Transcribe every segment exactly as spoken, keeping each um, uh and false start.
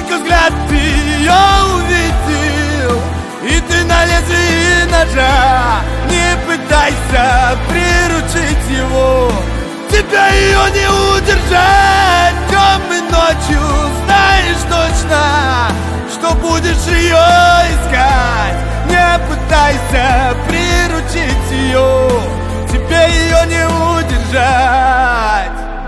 Только взгляд ты ее увидел, и ты на лезвии ножа. Не пытайся приручить его, тебя ее не удержать. Темной ночью знаешь точно, что будешь ее искать. Не пытайся приручить ее, тебе ее не удержать.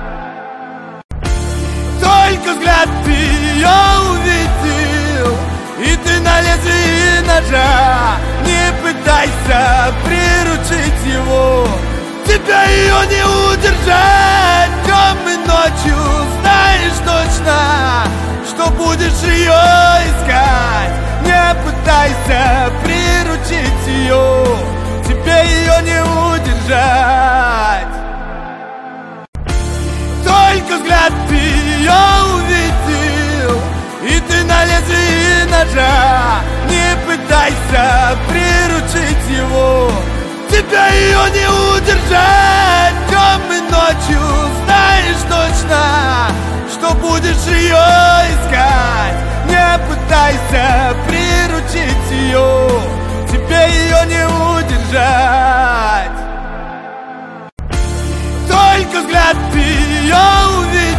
Только взгляд ты ее увидел, и ты на лезвии ножа. Не пытайся приручить его, тебя ее не удержать. Темной ночью знаешь точно, что будешь ее искать. Не пытайся приручить ее, тебе ее не удержать. Только взгляд ты ее увидел, и ты на лезвии ножа. Не пытайся приручить его, тебя ее не удержать. Темной ночью знаешь точно, что будешь ее искать. Не пытайся приручить ее, тебе ее не удержать. Только взгляд ты ее увидел,